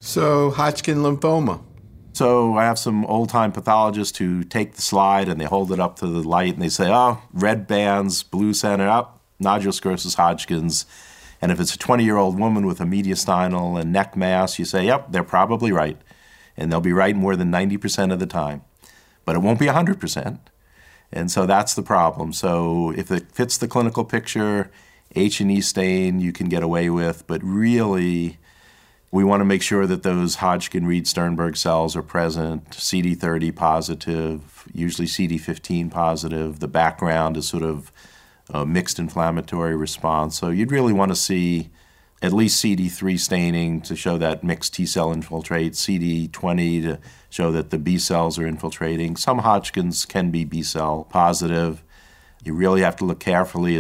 So, Hodgkin lymphoma. So I have some old-time pathologists who take the slide and they hold it up to the light and they say, oh, red bands, blue center, nodule sclerosis Hodgkin's. And if it's a 20-year-old woman with a mediastinal and neck mass, you say, yep, they're probably right. And they'll be right more than 90% of the time. But it won't be 100%. And so that's the problem. So if it fits the clinical picture, H&E stain you can get away with, but really we want to make sure that those Hodgkin-Reed-Sternberg cells are present, CD30 positive, usually CD15 positive. The background is sort of a mixed inflammatory response. So you'd really want to see at least CD3 staining to show that mixed T-cell infiltrate, CD20 to show that the B cells are infiltrating. Some Hodgkin's can be B-cell positive. You really have to look carefully.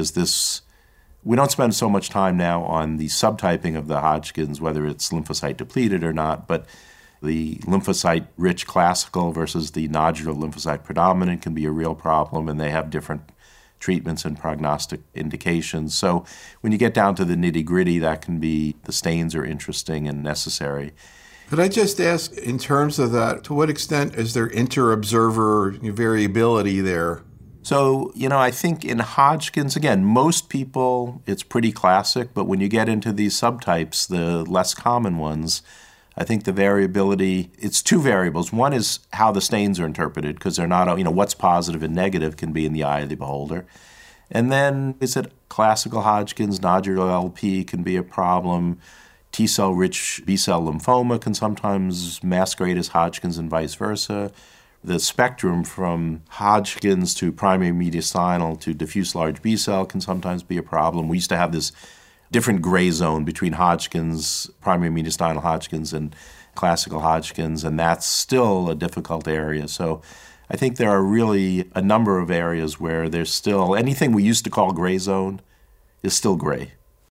We don't spend so much time now on the subtyping of the Hodgkin's, whether it's lymphocyte depleted or not, but the lymphocyte-rich classical versus the nodular lymphocyte predominant can be a real problem, and they have different treatments and prognostic indications. So when you get down to the nitty-gritty, the stains are interesting and necessary. Could I just ask, in terms of that, to what extent is there inter-observer variability there? So, I think in Hodgkin's, again, most people, it's pretty classic, but when you get into these subtypes, the less common ones, I think the variability, it's two variables. One is how the stains are interpreted, because they're not, what's positive and negative can be in the eye of the beholder. And then is it classical Hodgkin's, nodular LP can be a problem. T-cell rich B-cell lymphoma can sometimes masquerade as Hodgkin's and vice versa. The spectrum from Hodgkin's to primary mediastinal to diffuse large B-cell can sometimes be a problem. We used to have this different gray zone between Hodgkin's, primary mediastinal Hodgkin's, and classical Hodgkin's, and that's still a difficult area. So I think there are really a number of areas where there's still anything we used to call gray zone is still gray.